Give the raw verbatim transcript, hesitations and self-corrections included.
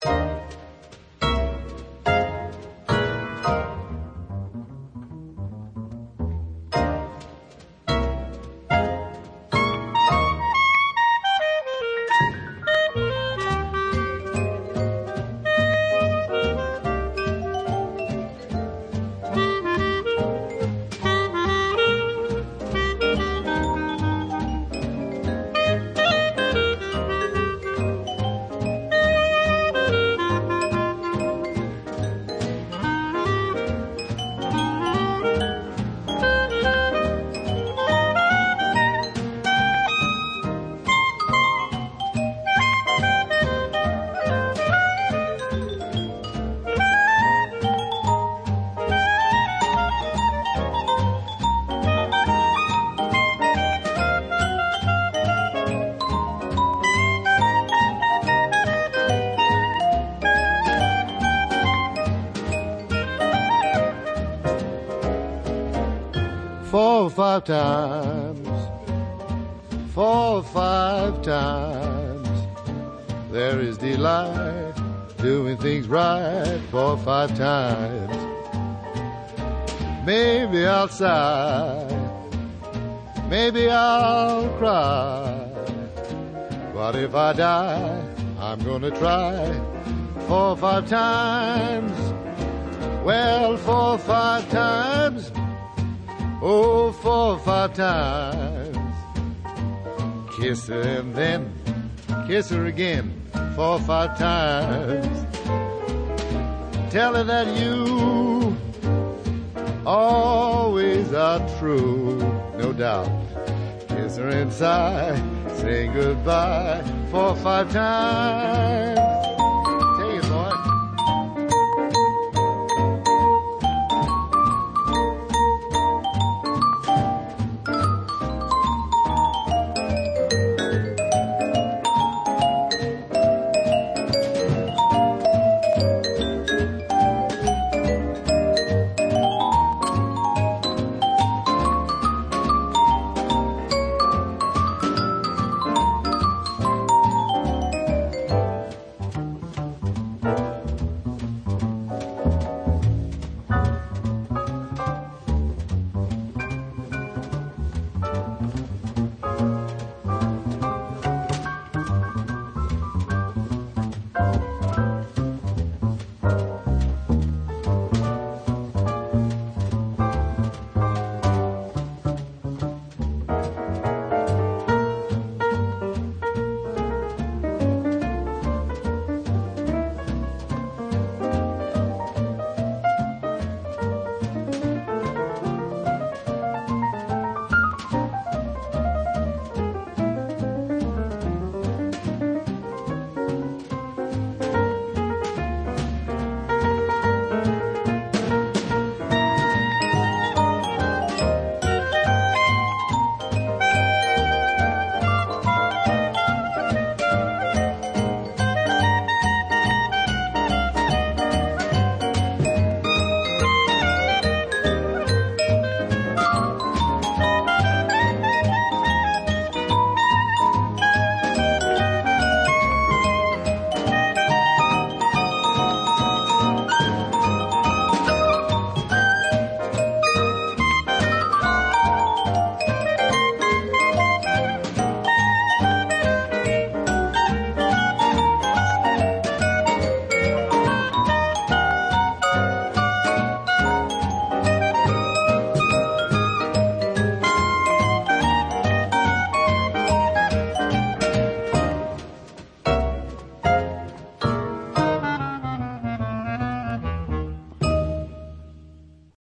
Four or five times, four or five times, there is delight doing things right. Four or five times, maybe I'll sigh, maybe I'll cry, but if I die, I'm gonna try. Four or five times, well, four or five times, oh, four or five times. Kiss her and then kiss her again. Four or five times. Tell her that you always are true, no doubt. Kiss her and sigh, say goodbye. Four or five times.